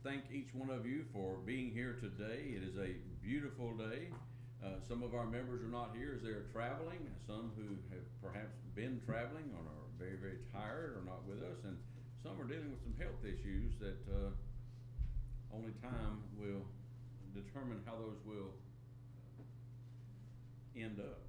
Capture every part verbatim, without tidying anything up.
thank each one of you for being here today. It is a beautiful day. Uh, some of our members are not here as they are traveling. Some who have perhaps been traveling and are very, very tired are not with us. And some are dealing with some health issues that uh, only time will determine how those will end up.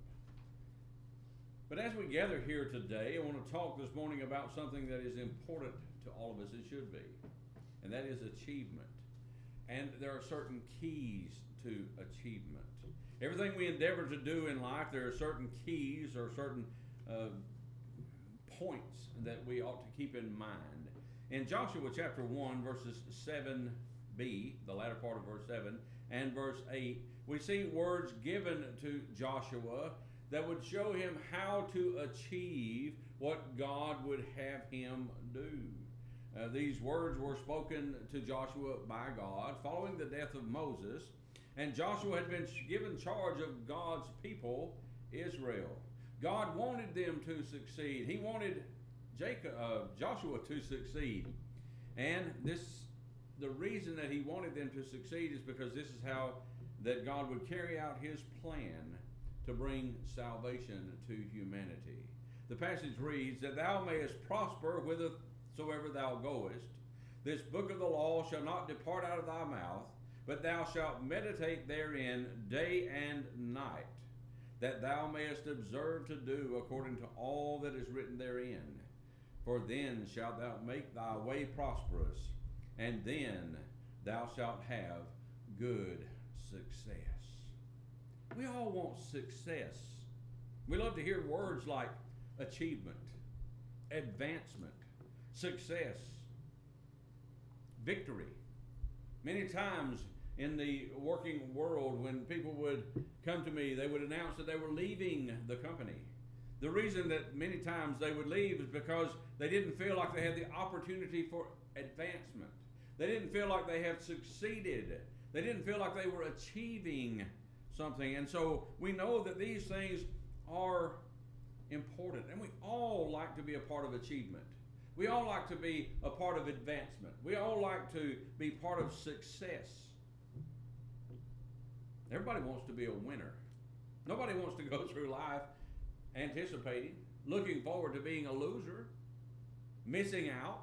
But as we gather here today, I want to talk this morning about something that is important to all of us. It should be. And that is achievement. And there are certain keys to achievement. Everything we endeavor to do in life, there are certain keys or certain uh, points that we ought to keep in mind. In Joshua chapter one, verses seven b, the latter part of verse seven, and verse eight, we see words given to Joshua that would show him how to achieve what God would have him do. Uh, these words were spoken to Joshua by God following the death of Moses, and Joshua had been given charge of God's people, Israel. God wanted them to succeed. He wanted Jacob, uh, Joshua to succeed, and this, the reason that he wanted them to succeed is because this is how that God would carry out His plan to bring salvation to humanity. The passage reads, that thou mayest prosper whithersoever thou goest. This book of the law shall not depart out of thy mouth, but thou shalt meditate therein day and night, that thou mayest observe to do according to all that is written therein. For then shalt thou make thy way prosperous, and then thou shalt have good success. We all want success. We love to hear words like achievement, advancement, success, victory. Many times in the working world, when people would come to me, they would announce that they were leaving the company. The reason that many times they would leave is because they didn't feel like they had the opportunity for advancement. They didn't feel like they had succeeded. They didn't feel like they were achieving something. And so we know that these things are important. And we all like to be a part of achievement. We all like to be a part of advancement. We all like to be part of success. Everybody wants to be a winner. Nobody wants to go through life anticipating, looking forward to being a loser, missing out.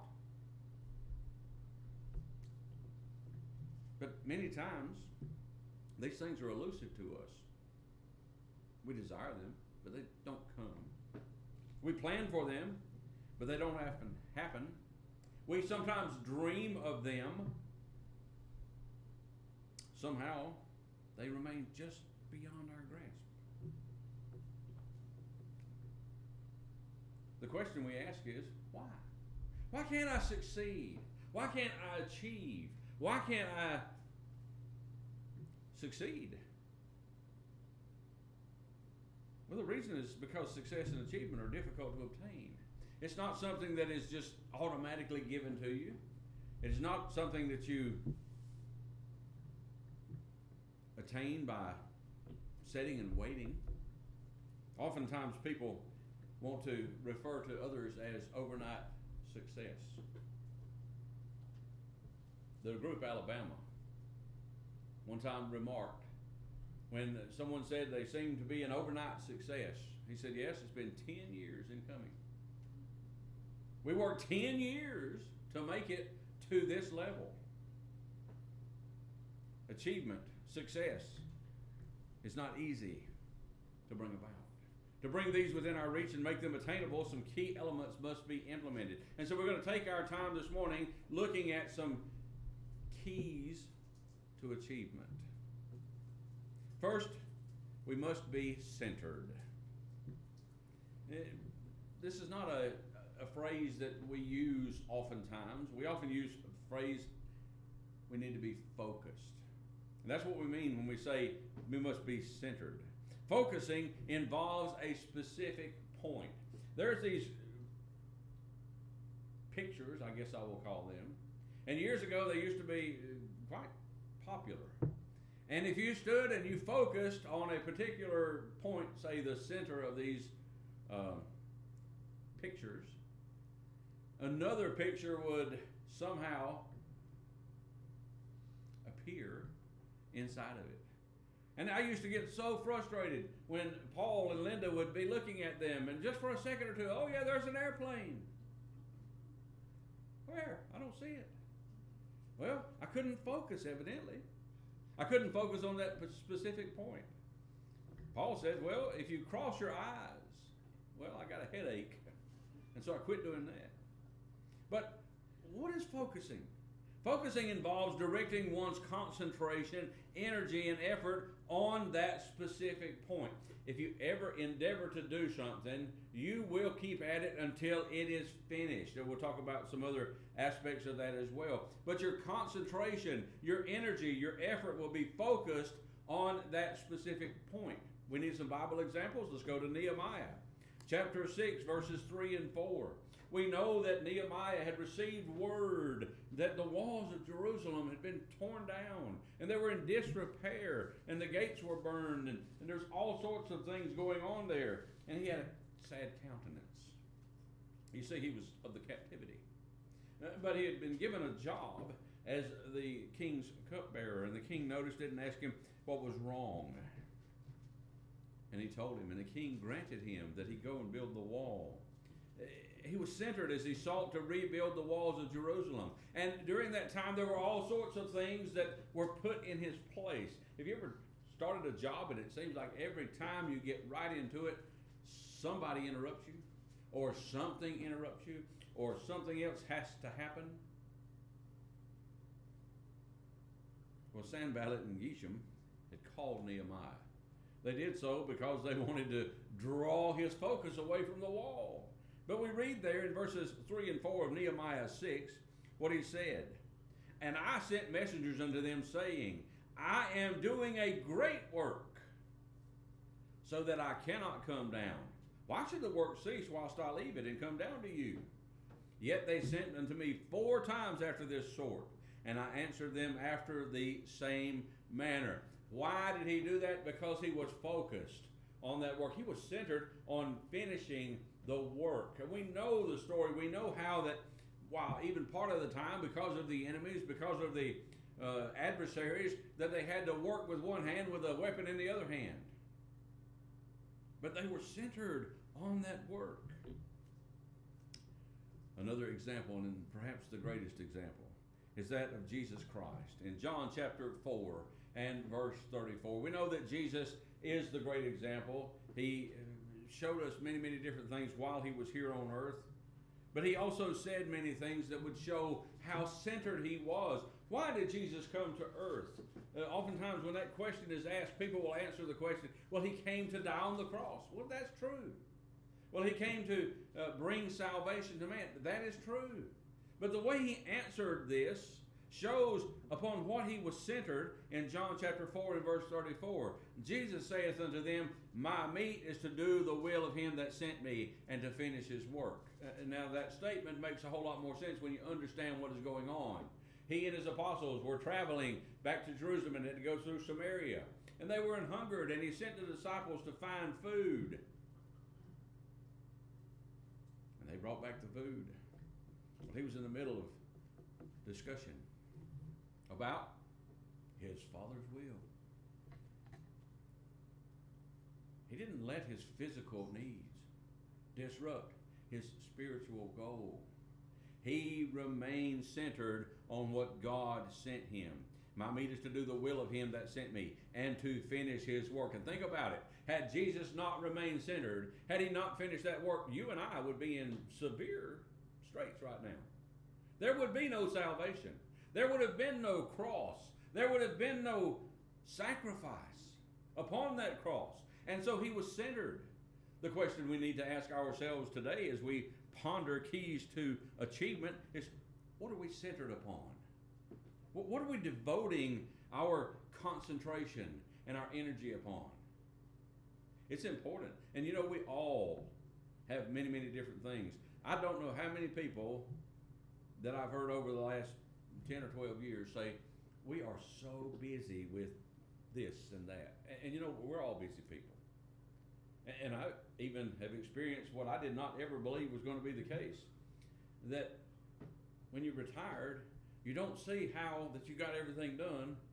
But many times, these things are elusive to us. We desire them, but they don't come. We plan for them, but they don't often happen. We sometimes dream of them. Somehow, they remain just beyond our grasp. The question we ask is, why? Why can't I succeed? Why can't I achieve? Why can't I succeed? Well, the reason is because success and achievement are difficult to obtain. It's not something that is just automatically given to you. It is not something that you attain by sitting and waiting. Oftentimes people want to refer to others as overnight success. The group Alabama one time remarked, when someone said they seemed to be an overnight success, he said, yes, it's been ten years in coming. We worked ten years to make it to this level. Achievement, success, is not easy to bring about. To bring these within our reach and make them attainable, some key elements must be implemented. And so we're going to take our time this morning looking at some keys to achievement. First, we must be centered. This is not a, a phrase that we use oftentimes. We often use a phrase, we need to be focused. And that's what we mean when we say we must be centered. Focusing involves a specific point. There's these pictures, I guess I will call them. And years ago, they used to be quite popular. And if you stood and you focused on a particular point, say the center of these uh, pictures, another picture would somehow appear inside of it. And I used to get so frustrated when Paul and Linda would be looking at them, and just for a second or two, oh yeah, there's an airplane. Where? I don't see it. Well, I couldn't focus, evidently. I couldn't focus on that specific point. Paul says, well, if you cross your eyes, well, I got a headache. And so I quit doing that. But what is focusing? Focusing involves directing one's concentration, energy, and effort on that specific point. If you ever endeavor to do something, you will keep at it until it is finished. And we'll talk about some other aspects of that as well. But your concentration, your energy, your effort will be focused on that specific point. We need some Bible examples. Let's go to Nehemiah chapter six, verses three and four. We know that Nehemiah had received word that the walls of Jerusalem had been torn down and they were in disrepair and the gates were burned and, and there's all sorts of things going on there. And he had a sad countenance. You see, he was of the captivity. Uh, but he had been given a job as the king's cupbearer, and the king noticed it and asked him what was wrong. And he told him, and the king granted him that he go and build the wall. He was centered as he sought to rebuild the walls of Jerusalem. And during that time, there were all sorts of things that were put in his place. Have you ever started a job and it seems like every time you get right into it, somebody interrupts you, or something interrupts you, or something else has to happen? Well, Sanballat and Geshem had called Nehemiah. They did so because they wanted to draw his focus away from the wall. But we read there in verses three and four of Nehemiah six what he said. And I sent messengers unto them, saying, I am doing a great work, so that I cannot come down. Why should the work cease whilst I leave it and come down to you? Yet they sent unto me four times after this sort, and I answered them after the same manner. Why did he do that? Because he was focused on that work. He was centered on finishing the work. And we know the story. We know how that, while even part of the time, because of the enemies, because of the uh, adversaries, that they had to work with one hand with a weapon in the other hand. But they were centered on that work. Another example, and perhaps the greatest example, is that of Jesus Christ. In John chapter four and verse thirty-four, we know that Jesus is the great example. He showed us many, many different things while he was here on earth. But he also said many things that would show how centered he was. Why did Jesus come to earth? Uh, oftentimes when that question is asked, people will answer the question, well, he came to die on the cross. Well, that's true. Well, he came to uh, bring salvation to man. That is true. But the way he answered this shows upon what he was centered in John chapter four and verse thirty-four. Jesus saith unto them, my meat is to do the will of him that sent me and to finish his work. Uh, now that statement makes a whole lot more sense when you understand what is going on. He and his apostles were traveling back to Jerusalem and had to go through Samaria. And they were hungered, and he sent the disciples to find food. And they brought back the food. Well, he was in the middle of discussion about his Father's will. He didn't let his physical needs disrupt his spiritual goal. He remained centered on what God sent him. My meat is to do the will of him that sent me and to finish his work. And think about it. Had Jesus not remained centered, had he not finished that work, you and I would be in severe straits right now. There would be no salvation. There would have been no cross. There would have been no sacrifice upon that cross. And so he was centered. The question we need to ask ourselves today as we ponder keys to achievement is, what are we centered upon? What are we devoting our concentration and our energy upon? It's important. And you know, we all have many, many different things. I don't know how many people that I've heard over the last ten or twelve years say, we are so busy with this and that. And, and you know, we're all busy people. And, and I even have experienced what I did not ever believe was going to be the case. That when you're retired, you don't see how that you got everything done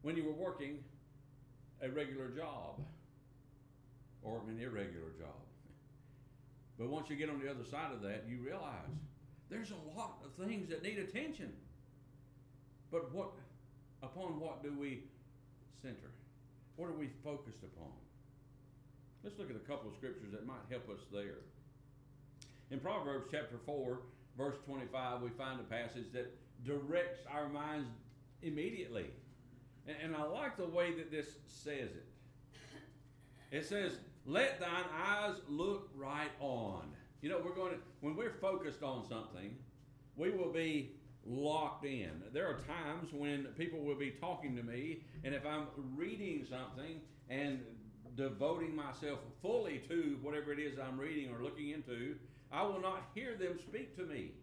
when you were working a regular job or an irregular job. But once you get on the other side of that, you realize there's a lot of things that need attention. But what, upon what do we center? What are we focused upon? Let's look at a couple of scriptures that might help us there. In Proverbs chapter four, verse twenty-five, we find a passage that directs our minds immediately. And, and I like the way that this says it. It says, let thine eyes look right on. You know, we're going to, when we're focused on something, we will be locked in. There are times when people will be talking to me, and if I'm reading something and devoting myself fully to whatever it is I'm reading or looking into, I will not hear them speak to me.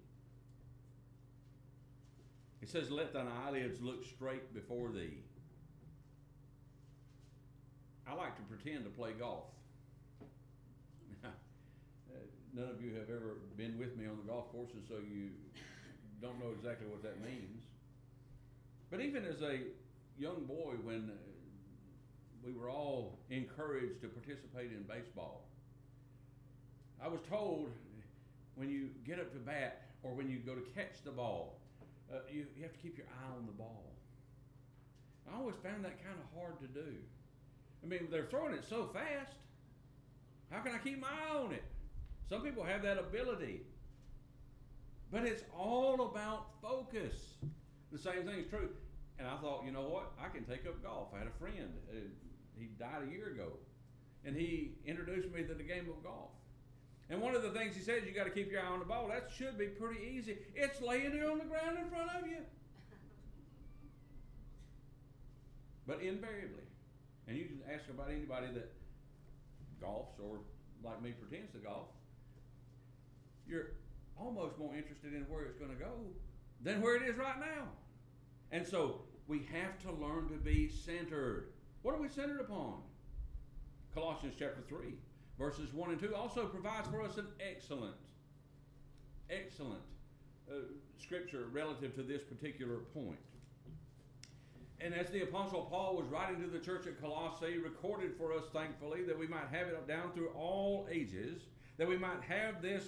It says, let thine eyelids look straight before thee. I like to pretend to play golf. None of you have ever been with me on the golf courses, so you don't know exactly what that means. But even as a young boy, when we were all encouraged to participate in baseball, I was told when you get up to bat or when you go to catch the ball, uh, you, you have to keep your eye on the ball. I always found that kind of hard to do. I mean, they're throwing it so fast. How can I keep my eye on it? Some people have that ability. But it's all about focus. The same thing is true. And I thought, you know what? I can take up golf. I had a friend. Uh, he died a year ago. And he introduced me to the game of golf. And one of the things he said, you got to keep your eye on the ball. That should be pretty easy. It's laying there on the ground in front of you. But invariably, and you can ask about anybody that golfs or like me pretends to golf, you're almost more interested in where it's going to go than where it is right now. And so we have to learn to be centered. What are we centered upon? Colossians chapter three, verses one and two also provides for us an excellent, excellent uh, scripture relative to this particular point. And as the Apostle Paul was writing to the church at Colossae, recorded for us, thankfully, that we might have it down through all ages, that we might have this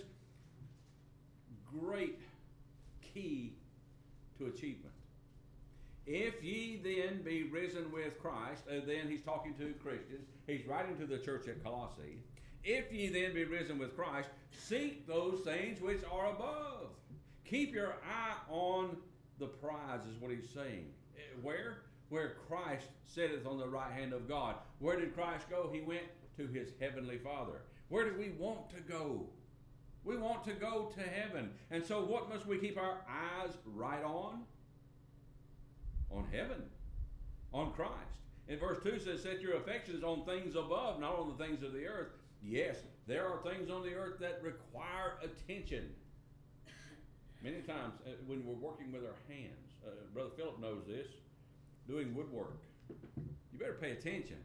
great key to achievement. If ye then be risen with Christ, uh, then he's talking to Christians, he's writing to the church at Colossae, if ye then be risen with Christ, seek those things which are above. Keep your eye on the prize, is what he's saying. Where? Where Christ sitteth on the right hand of God. Where did Christ go? He went to his heavenly Father. Where do we want to go? We want to go to heaven. And so what must we keep our eyes right on? On heaven. On Christ. In verse two says, set your affections on things above, not on the things of the earth. Yes, there are things on the earth that require attention. Many times uh, when we're working with our hands, uh, Brother Philip knows this, doing woodwork, you better pay attention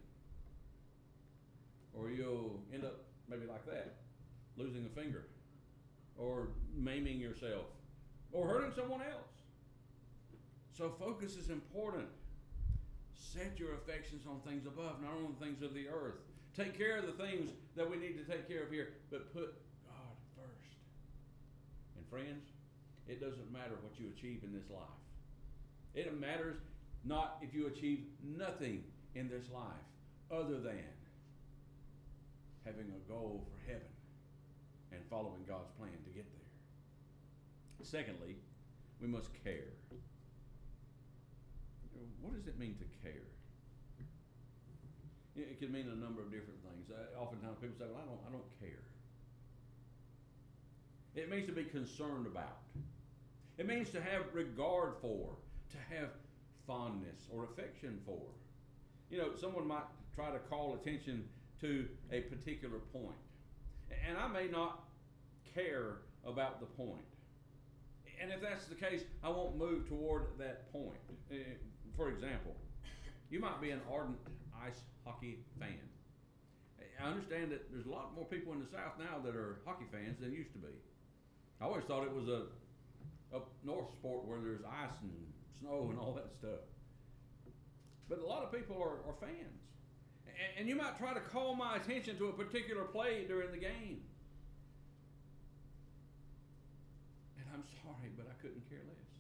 or you'll end up maybe like that, losing a finger or maiming yourself or hurting someone else. So focus is important. Set your affections on things above, not on the things of the earth. Take care of the things that we need to take care of here, but put God first. And friends, it doesn't matter what you achieve in this life. It matters not if you achieve nothing in this life other than having a goal for heaven and following God's plan to get there. Secondly, we must care. What does it mean to care? It can mean a number of different things. Uh, oftentimes people say, well, I don't, I don't care. It means to be concerned about. It means to have regard for, to have fondness or affection for. You know, someone might try to call attention to a particular point, and I may not care about the point. And if that's the case, I won't move toward that point. Uh, for example, you might be an ardent ice hockey fan. I understand that there's a lot more people in the South now that are hockey fans than used to be. I always thought it was a up north sport where there's ice and snow and all that stuff. but a lot of people are, are fans. And, and you might try to call my attention to a particular play during the game. And I'm sorry, but I couldn't care less.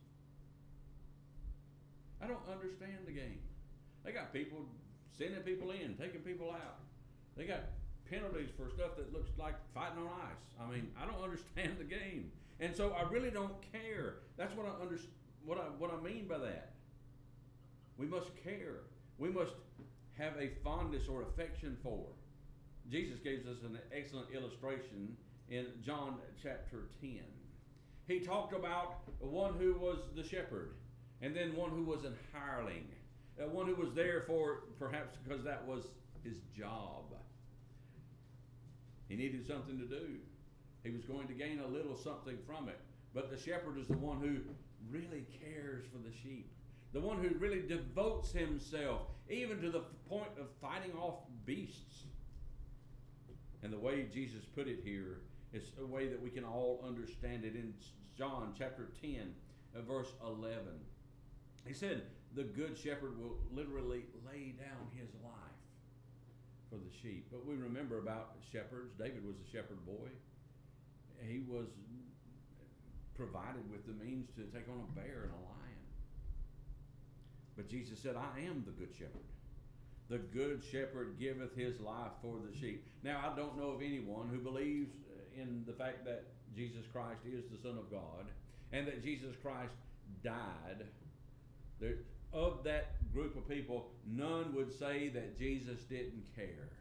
I don't understand the game. They got people sending people in, taking people out. They got penalties for stuff that looks like fighting on ice. I mean, I don't understand the game. And so I really don't care. That's what I under, what I what I mean by that. We must care. We must have a fondness or affection for. Jesus gives us an excellent illustration in John chapter ten. He talked about one who was the shepherd, and then one who was an hireling, uh, one who was there for perhaps because that was his job. He needed something to do. He was going to gain a little something from it. But the shepherd is the one who really cares for the sheep. The one who really devotes himself, even to the point of fighting off beasts. And the way Jesus put it here is a way that we can all understand it in John chapter ten, verse eleven. He said, the good shepherd will literally lay down his life for the sheep. But we remember about shepherds. David was a shepherd boy. He was provided with the means to take on a bear and a lion. But Jesus said, I am the good shepherd. The good shepherd giveth his life for the sheep. Now, I don't know of anyone who believes in the fact that Jesus Christ is the Son of God and that Jesus Christ died. There, of that group of people, none would say that Jesus didn't care.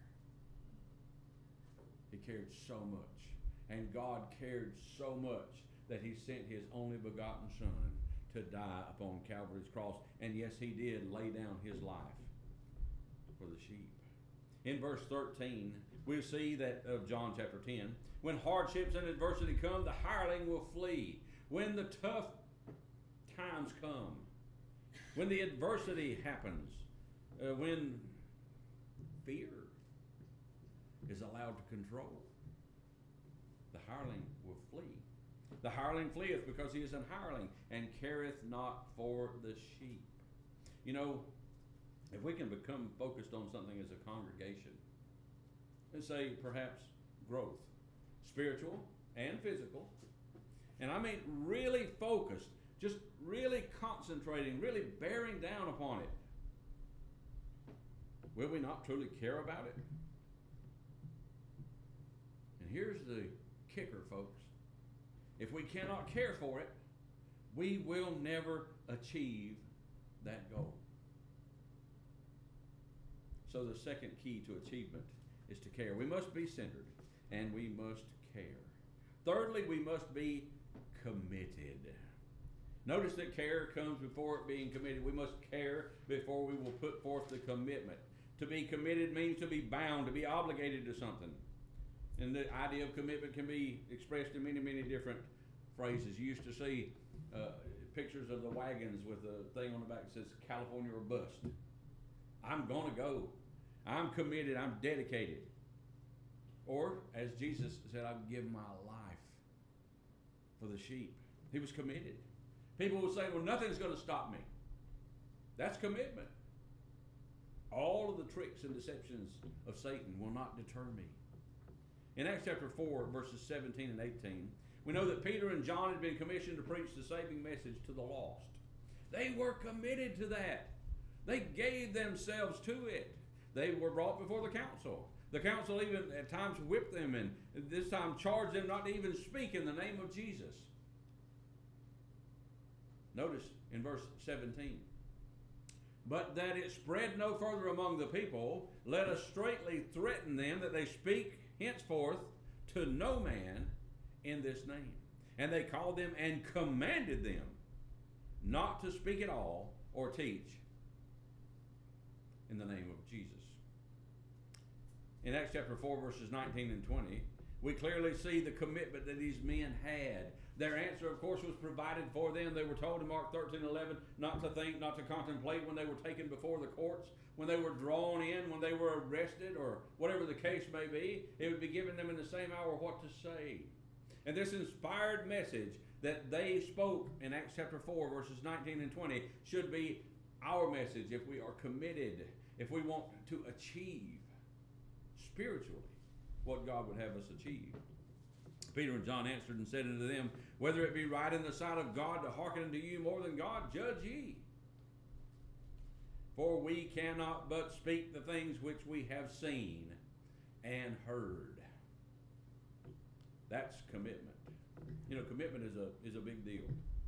He cared so much. And God cared so much that he sent his only begotten Son to die upon Calvary's cross. And yes, he did lay down his life for the sheep. In verse thirteen, we see that of John chapter ten, when hardships and adversity come, the hireling will flee. When the tough times come, when the adversity happens, uh, when fear is allowed to control, the hireling will flee. The hireling fleeth because he is an hireling and careth not for the sheep. You know, if we can become focused on something as a congregation, and say perhaps growth, spiritual and physical, and I mean really focused, just really concentrating, really bearing down upon it, will we not truly care about it? And here's the kicker, folks. If we cannot care for it, we will never achieve that goal. So the second key to achievement is to care. We must be centered, and we must care. Thirdly, we must be committed. Notice that care comes before it being committed. We must care before we will put forth the commitment. To be committed means to be bound, to be obligated to something. And the idea of commitment can be expressed in many, many different phrases. You used to see uh, pictures of the wagons with a thing on the back that says California or bust. I'm going to go. I'm committed. I'm dedicated. Or, as Jesus said, I'll give my life for the sheep. He was committed. People will say, well, nothing's going to stop me. That's commitment. All of the tricks and deceptions of Satan will not deter me. In Acts chapter four, verses seventeen and eighteen, we know that Peter and John had been commissioned to preach the saving message to the lost. They were committed to that. They gave themselves to it. They were brought before the council. The council even at times whipped them and this time charged them not to even speak in the name of Jesus. Notice in verse seventeen. But that it spread no further among the people, let us straightly threaten them that they speak henceforth to no man in this name. And they called them and commanded them not to speak at all or teach in the name of Jesus. In Acts chapter four, verses nineteen and twenty, we clearly see the commitment that these men had. Their answer, of course, was provided for them. They were told in Mark thirteen eleven not to think, not to contemplate when they were taken before the courts, when they were drawn in, when they were arrested, or whatever the case may be. It would be given them in the same hour what to say. And this inspired message that they spoke in Acts chapter four, verses nineteen and twenty, should be our message, if we are committed, if we want to achieve spiritually what God would have us achieve. Peter and John answered and said unto them, whether it be right in the sight of God to hearken unto you more than God, judge ye. For we cannot but speak the things which we have seen and heard. That's commitment. You know, commitment is a is a big deal.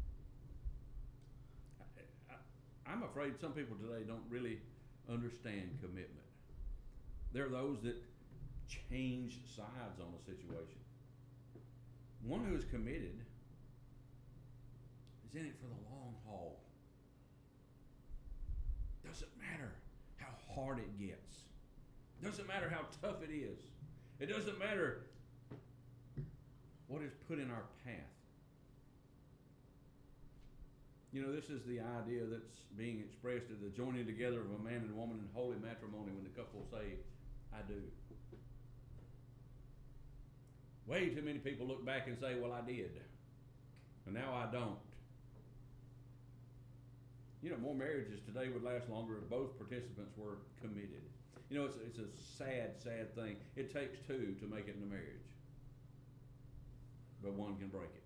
I, I, I'm afraid some people today don't really understand commitment. There are those that change sides on a situation. One who is committed is in it for the long haul. Doesn't matter how hard it gets. Doesn't matter how tough it is. It doesn't matter what is put in our path. You know, this is the idea that's being expressed as the joining together of a man and woman in holy matrimony when the couple say, I do. Way too many people look back and say, well, I did. And now I don't. You know, more marriages today would last longer if both participants were committed. You know, it's, it's a sad, sad thing. It takes two to make it in a marriage. But one can break it.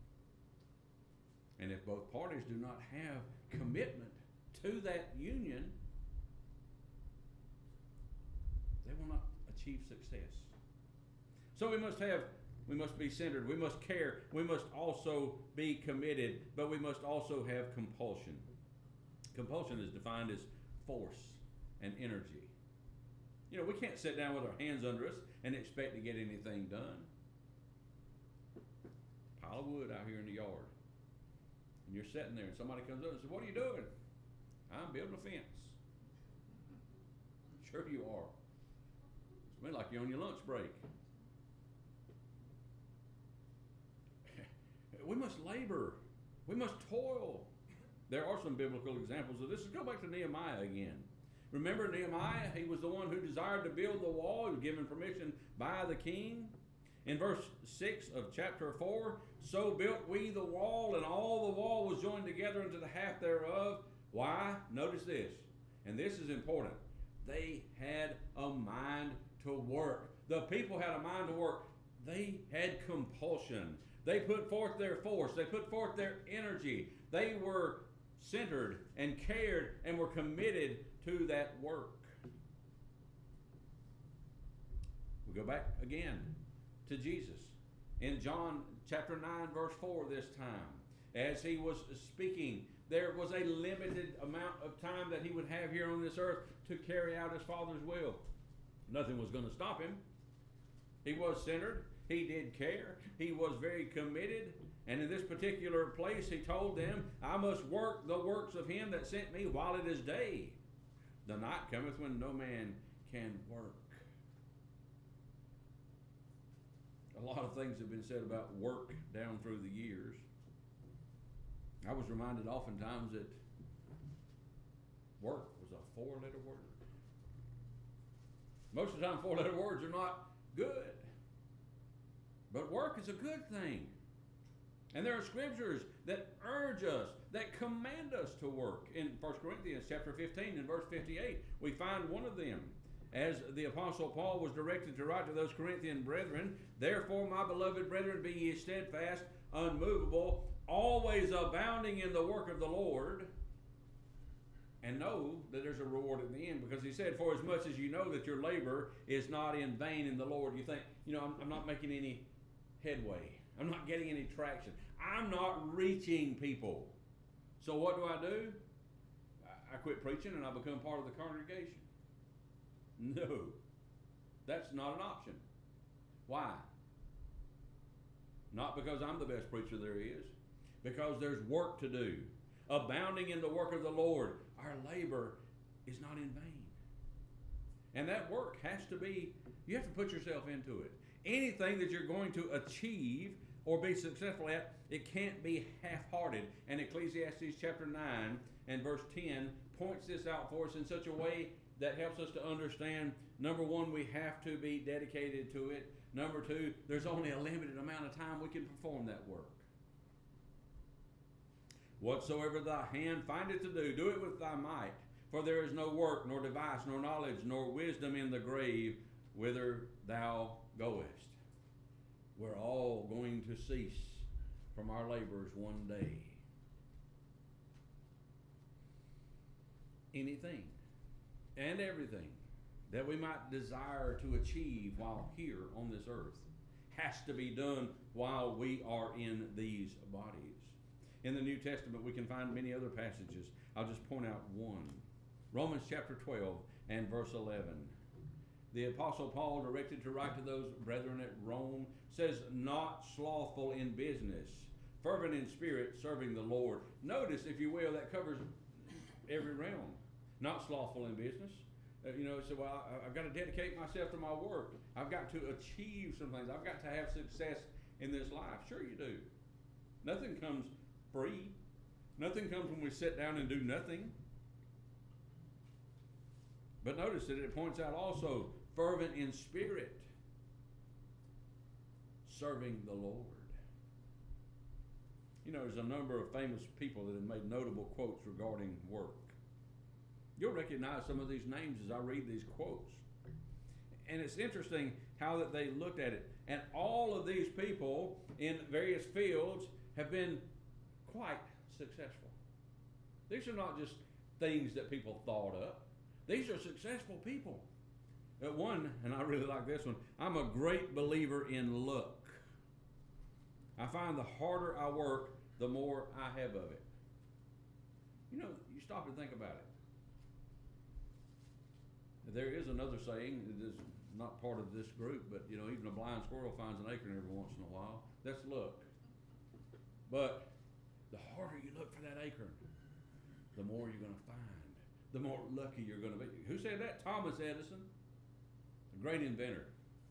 And if both parties do not have commitment to that union, they will not achieve success. So we must have, we must be centered, we must care, we must also be committed, but we must also have compulsion. Compulsion is defined as force and energy. You know, we can't sit down with our hands under us and expect to get anything done. Pile of wood out here in the yard. And you're sitting there and somebody comes up and says, what are you doing? I'm building a fence. Sure you are. It's like you're on your lunch break. We must labor. We must toil. There are some biblical examples of this. Let's go back to Nehemiah again. Remember Nehemiah? He was the one who desired to build the wall. He was given permission by the king. In verse six of chapter four, so built we the wall, and all the wall was joined together unto the half thereof. Why? Notice this, and this is important. They had a mind to work. The people had a mind to work. They had compulsion. They put forth their force. They put forth their energy. They were centered and cared and were committed to that work. We go back again to Jesus in John chapter nine verse four this time. As he was speaking, there was a limited amount of time that he would have here on this earth to carry out his Father's will. Nothing was going to stop him. He was centered. He did care. He was very committed. And in this particular place, he told them, I must work the works of him that sent me while it is day. The night cometh when no man can work. A lot of things have been said about work down through the years. I was reminded oftentimes that work was a four-letter word. Most of the time, four-letter words are not good. But work is a good thing. And there are scriptures that urge us, that command us to work. In First Corinthians chapter fifteen and verse fifty-eight, we find one of them. As the Apostle Paul was directed to write to those Corinthian brethren, therefore, my beloved brethren, be ye steadfast, unmovable, always abounding in the work of the Lord, and know that there's a reward at the end. Because he said, for as much as you know that your labor is not in vain in the Lord. You think, you know, I'm, I'm not making any headway. I'm not getting any traction. I'm not reaching people. So what do I do? I quit preaching and I become part of the congregation. No, that's not an option. Why? Not because I'm the best preacher there is. Because there's work to do. Abounding in the work of the Lord. Our labor is not in vain. And that work has to be, you have to put yourself into it. Anything that you're going to achieve or be successful at, it can't be half-hearted. And Ecclesiastes chapter nine and verse ten points this out for us in such a way that helps us to understand, number one, we have to be dedicated to it. Number two, there's only a limited amount of time we can perform that work. Whatsoever thy hand findeth to do, do it with thy might. For there is no work, nor device, nor knowledge, nor wisdom in the grave whither thou goest. We're all going to cease from our labors one day. Anything and everything that we might desire to achieve while here on this earth has to be done while we are in these bodies. In the New Testament, we can find many other passages. I'll just point out one. Romans chapter twelve and verse eleven. The Apostle Paul, directed to write to those brethren at Rome, says, not slothful in business, fervent in spirit, serving the Lord. Notice, if you will, that covers every realm. Not slothful in business. Uh, you know, so well, I, I've got to dedicate myself to my work. I've got to achieve some things. I've got to have success in this life. Sure you do. Nothing comes free. Nothing comes when we sit down and do nothing. But notice that it points out also, fervent in spirit, serving the Lord. You know, there's a number of famous people that have made notable quotes regarding work. You'll recognize some of these names as I read these quotes. And it's interesting how that they looked at it. And all of these people in various fields have been quite successful. These are not just things that people thought up. These are successful people. Uh, one, and I really like this one, I'm a great believer in luck. I find the harder I work, the more I have of it. You know, you stop and think about it. There is another saying that is not part of this group, but you know, even a blind squirrel finds an acorn every once in a while. That's luck. But the harder you look for that acorn, the more you're going to find, the more lucky you're going to be. Who said that? Thomas Edison, a great inventor.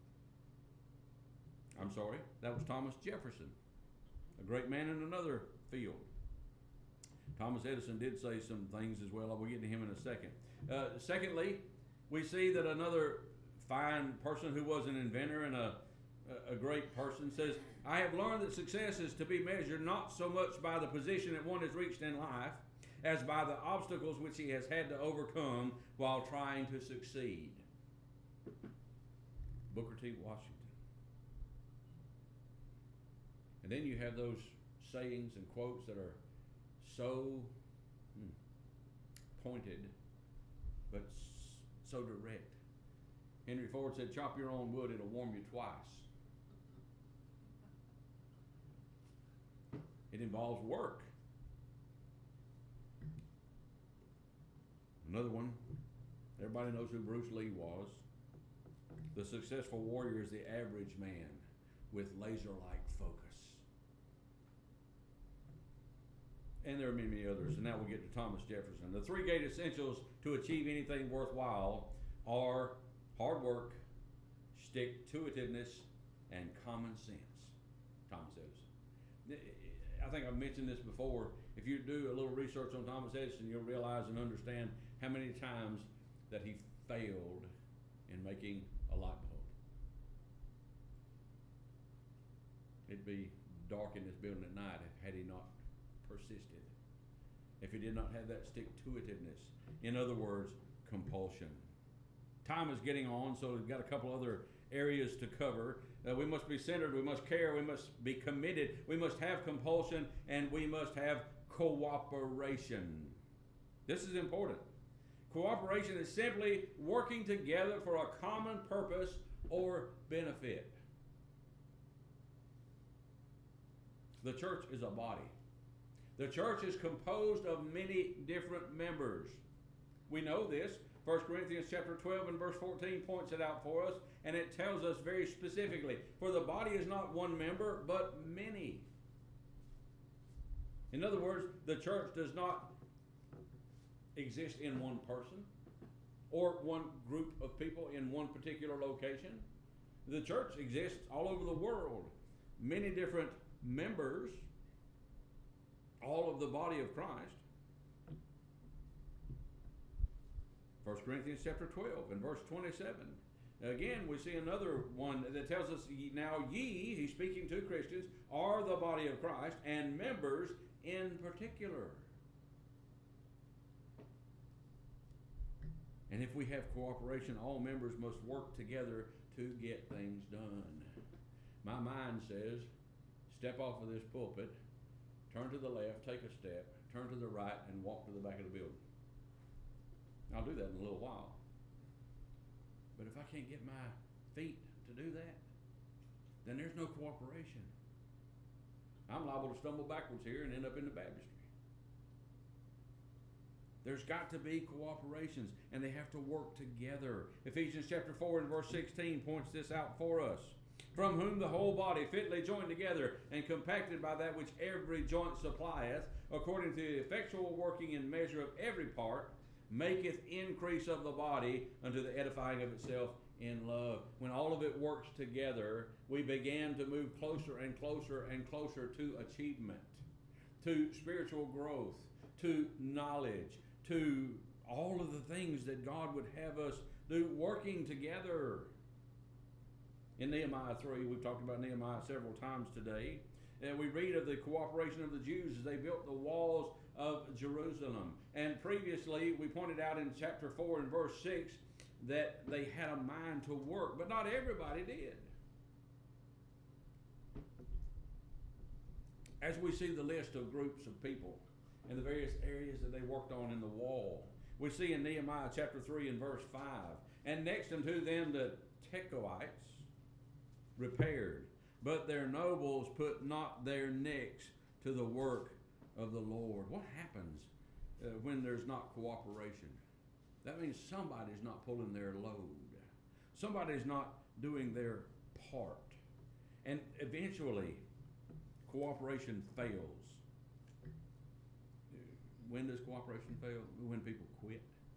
I'm sorry, that was Thomas Jefferson, a great man in another field. Thomas Edison did say some things as well. We'll get to him in a second. Uh, secondly, we see that another fine person who was an inventor and a, a great person says, I have learned that success is to be measured not so much by the position that one has reached in life as by the obstacles which he has had to overcome while trying to succeed. Booker T. Washington. And then you have those sayings and quotes that are so hmm, pointed, but so direct. Henry Ford said, chop your own wood, it'll warm you twice. It involves work. Another one, everybody knows who Bruce Lee was. The successful warrior is the average man with laser-like focus. And there are many, many others. And now we'll get to Thomas Jefferson. The three great essentials to achieve anything worthwhile are hard work, stick-to-itiveness, and common sense. Thomas Edison. I think I've mentioned this before. If you do a little research on Thomas Edison, you'll realize and understand how many times that he failed in making a light bulb. It'd be dark in this building at night had he not persisted. If he did not have that stick-to-itiveness. In other words, compulsion. Time is getting on, so we've got a couple other areas to cover. Uh, we must be centered, we must care, we must be committed, we must have compulsion, and we must have cooperation. This is important. Cooperation is simply working together for a common purpose or benefit. The church is a body. The church is composed of many different members. We know this. First Corinthians chapter twelve and verse fourteen points it out for us, and it tells us very specifically, for the body is not one member, but many. In other words, the church does not exist in one person or one group of people in one particular location. The church exists all over the world. Many different members, all of the body of Christ. First Corinthians chapter twelve and verse twenty-seven. Again, we see another one that tells us, now ye, he's speaking to Christians, are the body of Christ and members in particular. And if we have cooperation, all members must work together to get things done. My mind says, step off of this pulpit, turn to the left, take a step, turn to the right, and walk to the back of the building. I'll do that in a little while. But if I can't get my feet to do that, then there's no cooperation. I'm liable to stumble backwards here and end up in the baptistry. There's got to be cooperations, and they have to work together. Ephesians chapter four and verse sixteen points this out for us. From whom the whole body fitly joined together and compacted by that which every joint supplieth, according to the effectual working and measure of every part, maketh increase of the body unto the edifying of itself in love. When all of it works together, we begin to move closer and closer and closer to achievement, to spiritual growth, to knowledge, to all of the things that God would have us do, working together. In Nehemiah three, we've talked about Nehemiah several times today, and we read of the cooperation of the Jews as they built the walls of Jerusalem. And previously, we pointed out in chapter four and verse six that they had a mind to work, but not everybody did. As we see the list of groups of people and the various areas that they worked on in the wall, we see in Nehemiah chapter three and verse five, and next unto them the Tekoites repaired, but their nobles put not their necks to the work of the Lord. What happens uh, when there's not cooperation? That means somebody's not pulling their load. Somebody's not doing their part. And eventually, cooperation fails. When does cooperation fail? When people quit.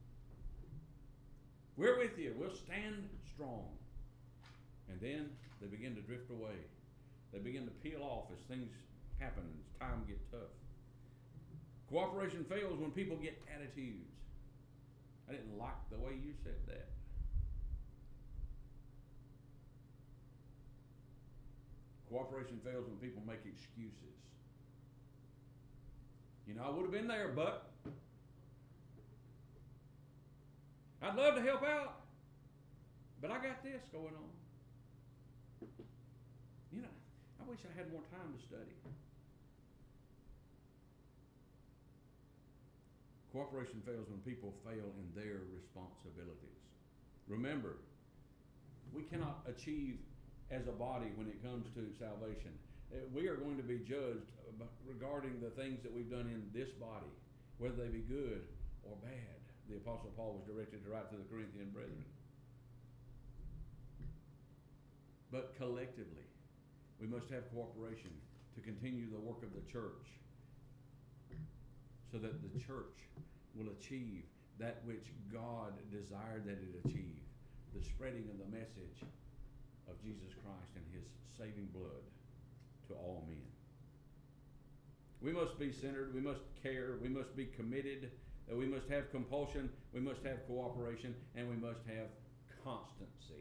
We're with you. We'll stand strong. And then they begin to drift away. They begin to peel off as things happen and as time gets tough. Cooperation fails when people get attitudes. I didn't like the way you said that. Cooperation fails when people make excuses. You know, I would have been there, but I'd love to help out, but I got this going on. You know, I wish I had more time to study. Cooperation fails when people fail in their responsibilities. Remember, we cannot achieve as a body when it comes to salvation. We are going to be judged regarding the things that we've done in this body, whether they be good or bad. The Apostle Paul was directed to write to the Corinthian brethren. But collectively, we must have cooperation to continue the work of the church so that the church will achieve that which God desired that it achieve, the spreading of the message of Jesus Christ and his saving blood to all men. We must be centered, we must care, we must be committed, we must have compulsion, we must have cooperation, and we must have constancy.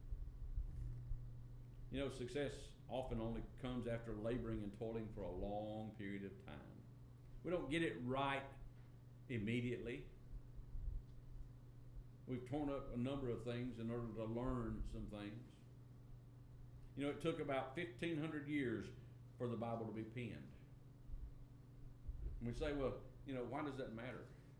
You know, success often only comes after laboring and toiling for a long period of time. We don't get it right immediately. We've torn up a number of things in order to learn some things. You know, it took about fifteen hundred years for the Bible to be penned. And we say, well, you know, why does that matter?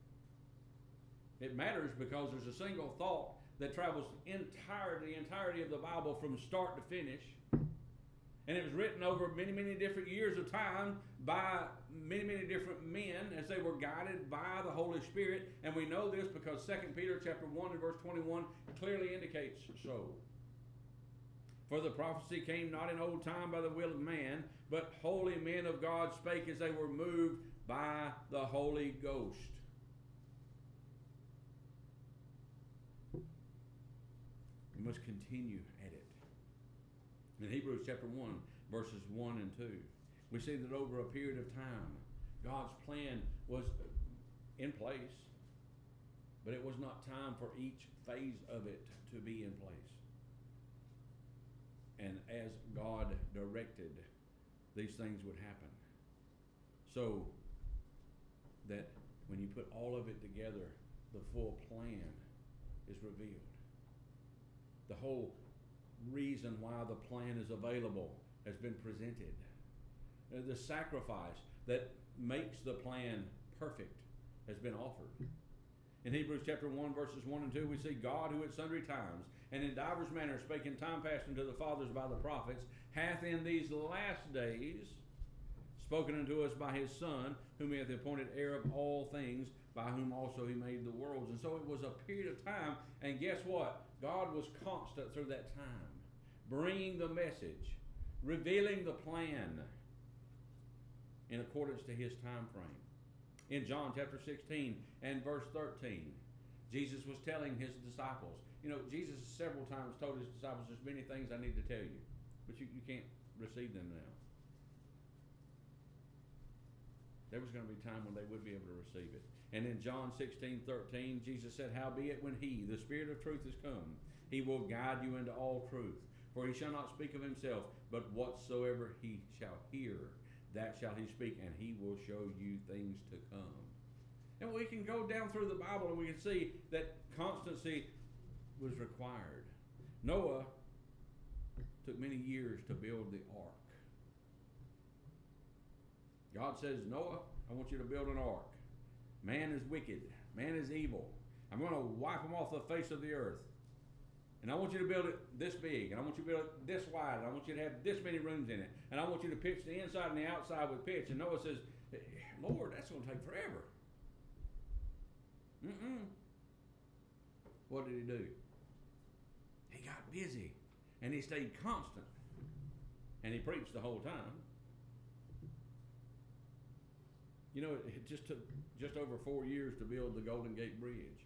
It matters because there's a single thought that travels entire, the entirety of the Bible from start to finish. And it was written over many, many different years of time by many, many different men as they were guided by the Holy Spirit. And we know this because Second Peter chapter one and verse twenty-one clearly indicates so. For the prophecy came not in old time by the will of man, but holy men of God spake as they were moved by the Holy Ghost. We must continue at it. In Hebrews chapter one, verses one and two, we see that over a period of time, God's plan was in place, but it was not time for each phase of it to be in place. And as God directed, these things would happen. So that when you put all of it together, the full plan is revealed. The whole reason why the plan is available has been presented. The sacrifice that makes the plan perfect has been offered. In Hebrews chapter one, verses one and two, we see God, who at sundry times and in divers manners spake in time past unto the fathers by the prophets, hath in these last days spoken unto us by his Son, whom he hath appointed heir of all things, by whom also he made the worlds. And so it was a period of time, and guess what? God was constant through that time, bringing the message, revealing the plan in accordance to his time frame. In John chapter sixteen and verse thirteen, Jesus was telling his disciples, you know, Jesus several times told his disciples, there's many things I need to tell you, but you, you can't receive them now. There was going to be a time when they would be able to receive it. And in John sixteen thirteen, Jesus said, howbeit when he, the Spirit of truth, is come, he will guide you into all truth. For he shall not speak of himself, but whatsoever he shall hear, that shall he speak, and he will show you things to come. And we can go down through the Bible and we can see that constancy was required. Noah took many years to build the ark. God says, Noah, I want you to build an ark. Man is wicked. Man is evil. I'm going to wipe them off the face of the earth. And I want you to build it this big. And I want you to build it this wide. And I want you to have this many rooms in it. And I want you to pitch the inside and the outside with pitch. And Noah says, Lord, that's going to take forever. Mm-mm. What did he do? He got busy. And he stayed constant. And he preached the whole time. You know, it just took just over four years to build the Golden Gate Bridge.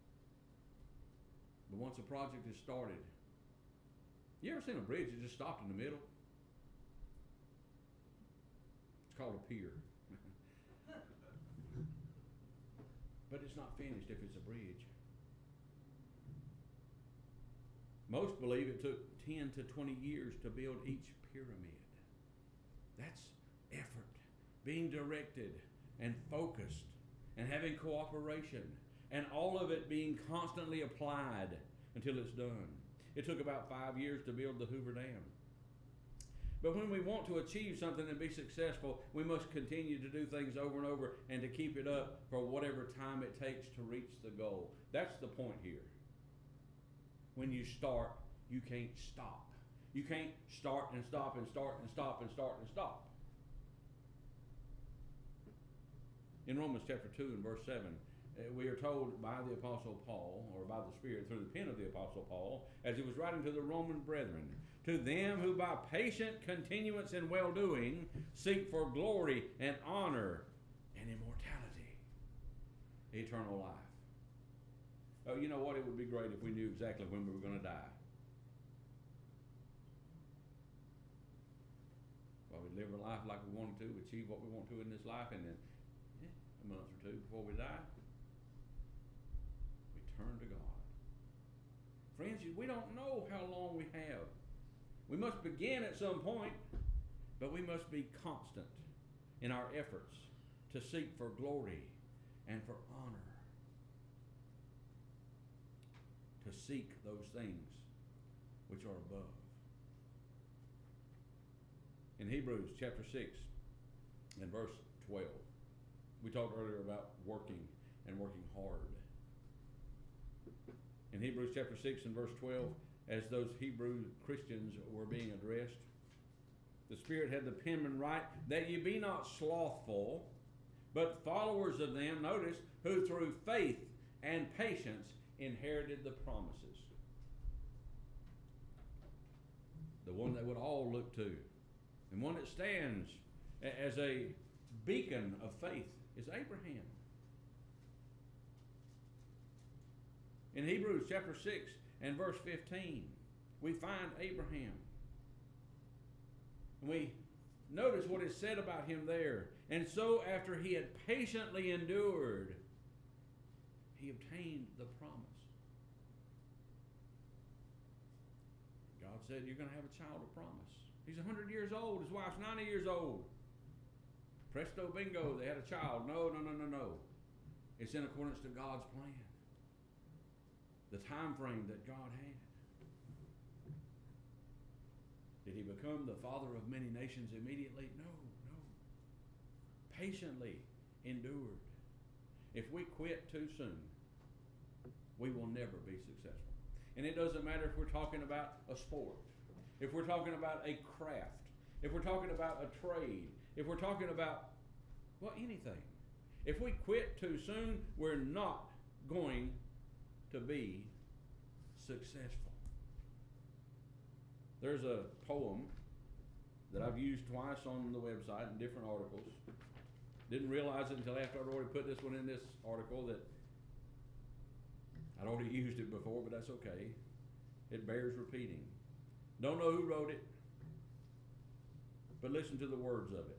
But once a project is started, you ever seen a bridge that just stopped in the middle? It's called a pier. But it's not finished if it's a bridge. Most believe it took ten to twenty years to build each pyramid. That's effort, being directed and focused, and having cooperation, and all of it being constantly applied until it's done. It took about five years to build the Hoover Dam. But when we want to achieve something and be successful, we must continue to do things over and over and to keep it up for whatever time it takes to reach the goal. That's the point here. When you start, you can't stop. You can't start and stop and start and stop and start and stop. In Romans chapter two and verse seven, uh, we are told by the Apostle Paul, or by the Spirit through the pen of the Apostle Paul, as he was writing to the Roman brethren, to them who by patient continuance in well-doing seek for glory and honor and immortality, eternal life. Oh, you know what? It would be great if we knew exactly when we were going to die. Well, we live our life like we wanted to, achieve what we want to in this life, and then a month or two before we die, we turn to God. Friends, we don't know how long we have. We must begin at some point, but we must be constant in our efforts to seek for glory and for honor. To seek those things which are above. In Hebrews chapter six and verse twelve, we talked earlier about working and working hard. In Hebrews chapter six and verse twelve, as those Hebrew Christians were being addressed, the Spirit had the penman write, that ye be not slothful, but followers of them, notice, who through faith and patience inherited the promises. The one that would all look to, and one that stands as a beacon of faith, is Abraham. In Hebrews chapter six and verse fifteen, we find Abraham. And we notice what is said about him there. And so after he had patiently endured, he obtained the promise. God said, you're going to have a child of promise. He's one hundred years old. His wife's ninety years old. Presto bingo, they had a child. No, no, no, no, no. It's in accordance to God's plan. The time frame that God had. Did he become the father of many nations immediately? No, no. Patiently endured. If we quit too soon, we will never be successful. And it doesn't matter if we're talking about a sport, if we're talking about a craft, if we're talking about a trade, if we're talking about, well, anything. If we quit too soon, we're not going to be successful. There's a poem that I've used twice on the website in different articles. Didn't realize it until after I'd already put this one in this article that I'd already used it before, but that's okay. It bears repeating. Don't know who wrote it, but listen to the words of it.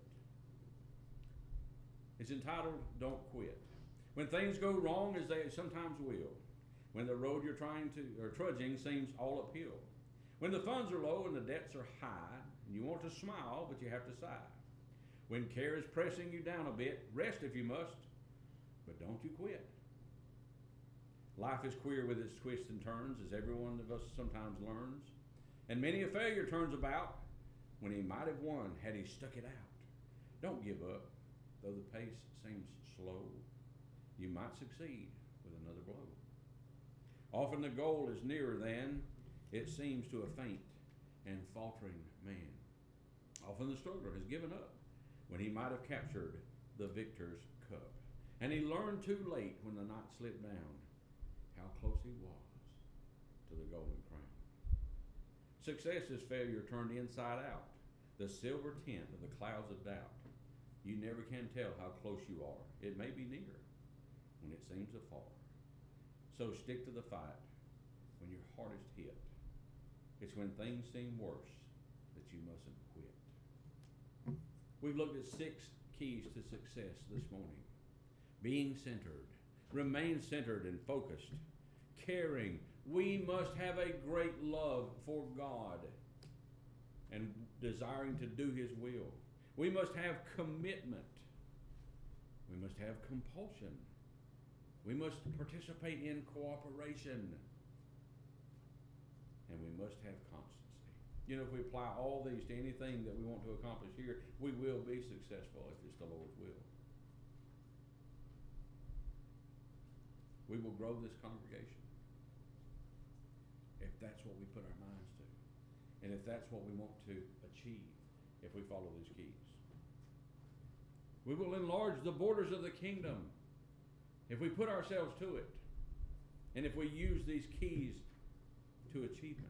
It's entitled, Don't Quit. When things go wrong, as they sometimes will, when the road you're trying to, or trudging seems all uphill, when the funds are low and the debts are high, and you want to smile, but you have to sigh, when care is pressing you down a bit, rest if you must, but don't you quit. Life is queer with its twists and turns, as every one of us sometimes learns, and many a failure turns about when he might have won had he stuck it out. Don't give up, though the pace seems slow. You might succeed with another blow. Often the goal is nearer than it seems to a faint and faltering man. Often the struggler has given up when he might have captured the victor's cup. And he learned too late when the night slipped down how close he was to the golden crown. Success is failure turned inside out, the silver tint of the clouds of doubt. You never can tell how close you are. It may be near when it seems afar. So stick to the fight when you're hardest hit. It's when things seem worse that you mustn't quit. We've looked at six keys to success this morning. Being centered, remain centered and focused, caring. We must have a great love for God and desiring to do His will. We must have commitment. We must have compulsion. We must participate in cooperation. And we must have constancy. You know, if we apply all these to anything that we want to accomplish here, we will be successful if it's the Lord's will. We will grow this congregation if that's what we put our minds to, and if that's what we want to achieve, if we follow these keys. We will enlarge the borders of the kingdom if we put ourselves to it, and if we use these keys to achievement.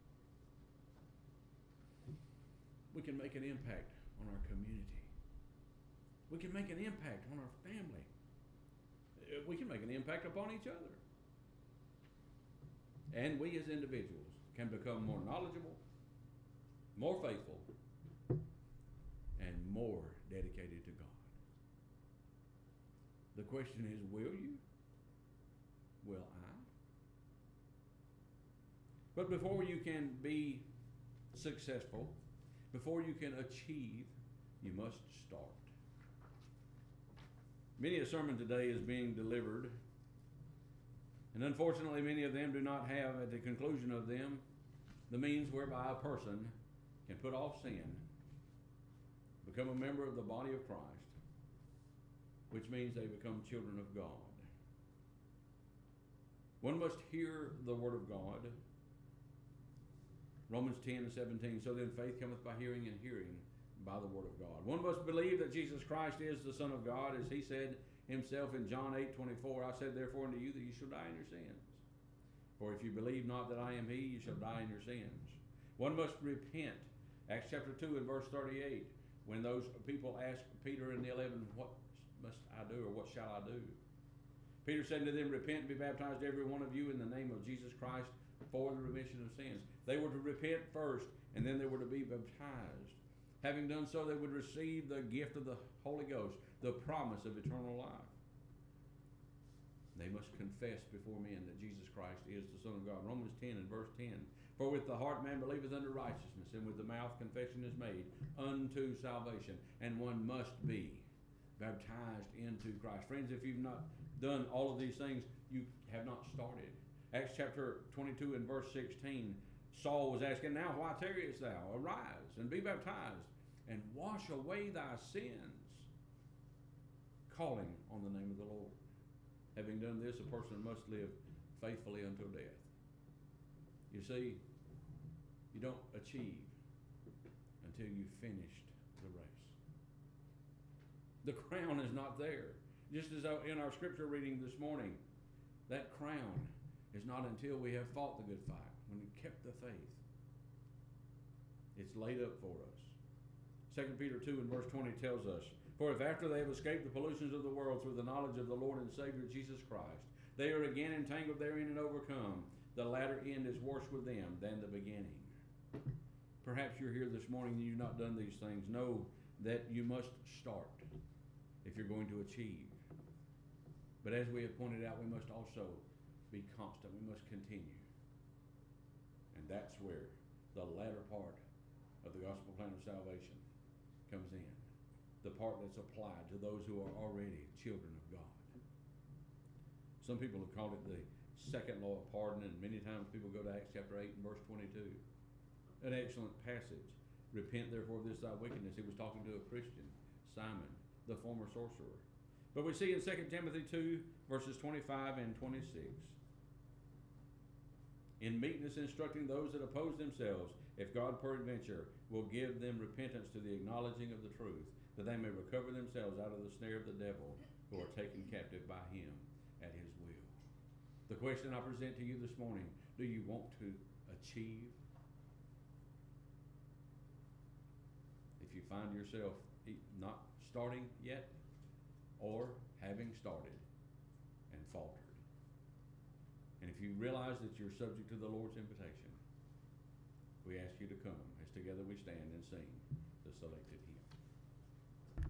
We can make an impact on our community. We can make an impact on our family. We can make an impact upon each other. And we as individuals can become more knowledgeable, more faithful, and more dedicated to God. The question is, will you? Will I? But before you can be successful, before you can achieve, you must start. Many a sermon today is being delivered, and unfortunately many of them do not have at the conclusion of them the means whereby a person can put off sin, become a member of the body of Christ, which means they become children of God. One must hear the word of God. Romans ten and seventeen, so then faith cometh by hearing, and hearing by the word of God. One must believe that Jesus Christ is the Son of God, as he said himself in John eight twenty-four, I said therefore unto you that you shall die in your sins. For if you believe not that I am he, you shall die in your sins. One must repent. Acts chapter two and verse thirty-eight, when those people asked Peter in the eleven, what must I do, or what shall I do? Peter said to them, repent and be baptized every one of you in the name of Jesus Christ for the remission of sins. They were to repent first, and then they were to be baptized. Having done so, they would receive the gift of the Holy Ghost, the promise of eternal life. They must confess before men that Jesus Christ is the Son of God. Romans ten and verse ten. For with the heart man believeth unto righteousness, and with the mouth confession is made unto salvation. And one must be baptized into Christ. Friends, if you've not done all of these things, you have not started. Acts chapter twenty-two and verse sixteen, Saul was asking, now why tarriest thou? Arise and be baptized and wash away thy sins, calling on the name of the Lord. Having done this, a person must live faithfully until death. You see, you don't achieve until you've finished the race. The crown is not there. Just as in our scripture reading this morning, that crown is not until we have fought the good fight, when we kept the faith. It's laid up for us. Second Peter two and verse twenty tells us, for if after they have escaped the pollutions of the world through the knowledge of the Lord and Savior Jesus Christ, they are again entangled therein and overcome, the latter end is worse with them than the beginning. Perhaps you're here this morning and you've not done these things. Know that you must start if you're going to achieve. But as we have pointed out, we must also be constant. We must continue. And that's where the latter part of the gospel plan of salvation comes in. The part that's applied to those who are already children of God. Some people have called it the second law of pardon, and many times people go to Acts chapter eight and verse twenty-two. An excellent passage. Repent therefore of this thy wickedness. He was talking to a Christian, Simon, the former sorcerer. But we see in Second Timothy two, verses twenty-five and twenty-six, in meekness instructing those that oppose themselves, if God peradventure will give them repentance to the acknowledging of the truth, that they may recover themselves out of the snare of the devil, who are taken captive by him at his will. The question I present to you this morning, do you want to achieve? If you find yourself not starting yet, or having started and faltered, and if you realize that you're subject to the Lord's invitation, we ask you to come as together we stand and sing the selected hymn.